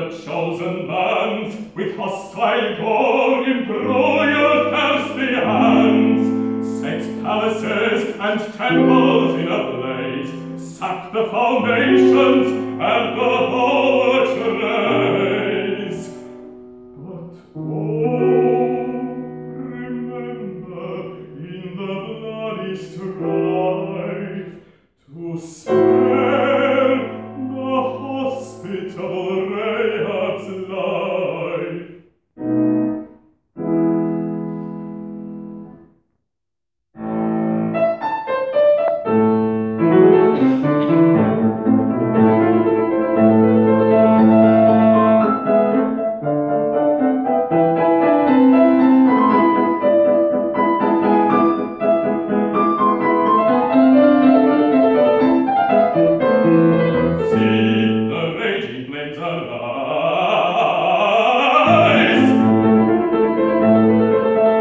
the chosen bands, with hostile gold embroiled thirsty hands, set palaces and temples in a blaze, sacked the foundations and the poets raise. But remember in the bloody strife to spare the hospitable Rahab's life.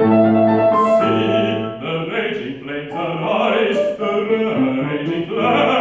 Flames arise, the raging flames